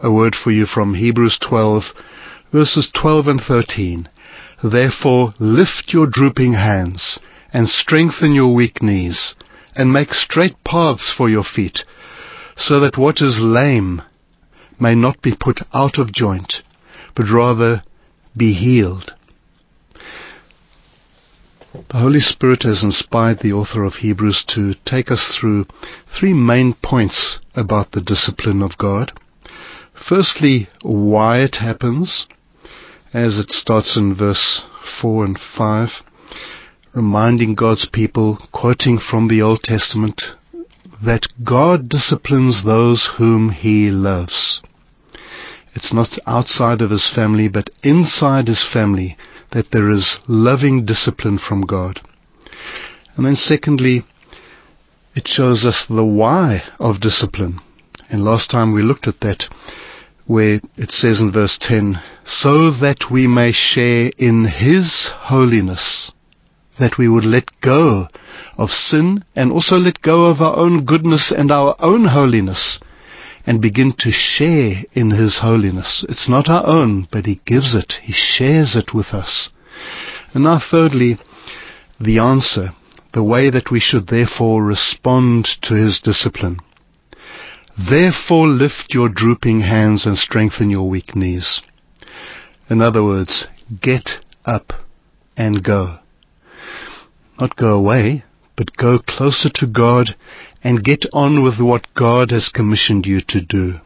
a word for you from Hebrews 12, verses 12 and 13. Therefore lift your drooping hands, and strengthen your weak knees, and make straight paths for your feet, so that what is lame may not be put out of joint, but rather be healed. The Holy Spirit has inspired the author of Hebrews to take us through three main points about the discipline of God. Firstly, why it happens, as it starts in verse 4 and 5, reminding God's people, quoting from the Old Testament, that God disciplines those whom He loves. It's not outside of His family, but inside His family, that there is loving discipline from God. And then secondly, it shows us the why of discipline. And last time we looked at that, where it says in verse 10, so that we may share in His holiness, that we would let go of sin and also let go of our own goodness and our own holiness and begin to share in His holiness. It's not our own, but He gives it. He shares it with us. And now thirdly, the answer, the way that we should therefore respond to His discipline. Therefore lift your drooping hands and strengthen your weak knees. In other words, get up and go. Not go away, but go closer to God and get on with what God has commissioned you to do.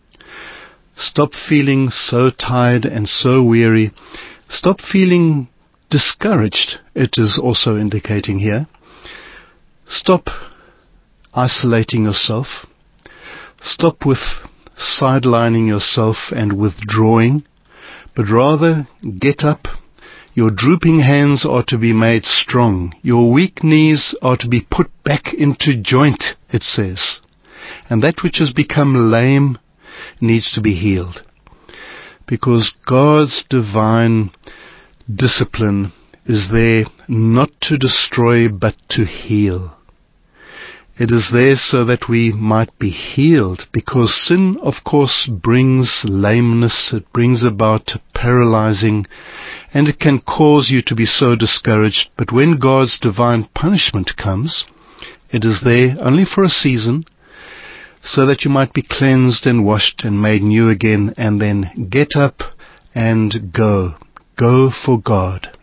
Stop feeling so tired and so weary. Stop feeling discouraged, it is also indicating here. Stop isolating yourself. Stop with sidelining yourself and withdrawing, but rather get up. Your drooping hands are to be made strong. Your weak knees are to be put back into joint, it says. And that which has become lame needs to be healed. Because God's divine discipline is there not to destroy but to heal. It is there so that we might be healed, because sin, of course, brings lameness, it brings about paralyzing, and it can cause you to be so discouraged. But when God's divine punishment comes, it is there only for a season, so that you might be cleansed and washed and made new again, and then get up and go. Go for God.